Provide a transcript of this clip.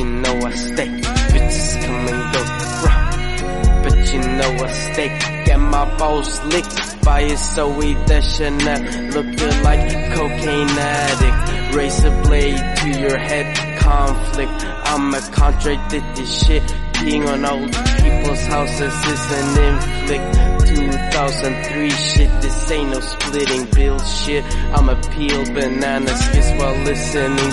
you know I stay. Bitches come and go, but you know I stay. Get my balls licked by a Zoe Deschanel, looking like cocaine addict. Razor blade to your head, conflict. I'ma contradict this shit. Peeing on old people's houses is an inflict. 2003 shit, this ain't no splitting bill shit. I'ma peel banana skits while listening